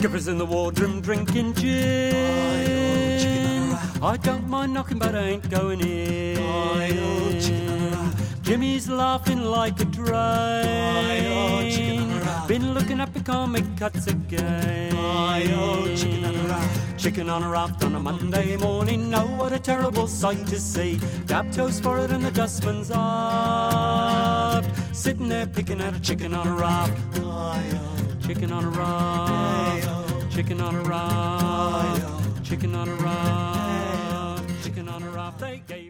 Skippers in the wardroom drinking gin. I don't mind knocking, but I ain't going in. Jimmy's laughing like a drain. Been looking up, he can't make cuts again. Chicken on a raft on a Monday morning. Oh, what a terrible sight to see. Dab toast for it and the dustman's up. Sitting there picking at a chicken on a raft. Chicken on a raft. Chicken on a raft. Chicken on a raft. Chicken on a raft. They gave